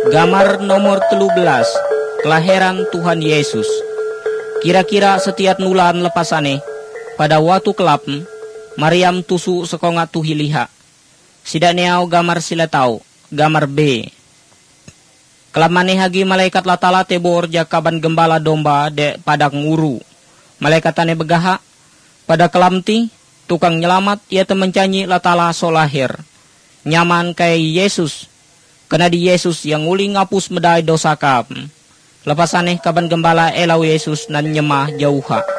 Gambar nomor 13, kelahiran Tuhan Yesus. Kira-kira setiap nulan lepasane, pada waktu kelap, Maryam tusu sekongat tuhi liha. Sida neau gambar sila tau, gambar B. Kelap maneh hagi malaikat latala tebor jakaban gembala domba de padang nguru. Malaikat tane begaha, pada kelamti, tukang nyelamat ia temencanyi latala solahir. Nyaman kay Yesus, kena di Yesus yang uli ngapus medai dosa kap. Lepas aneh kaban gembala elau Yesus nan nyemah jauha.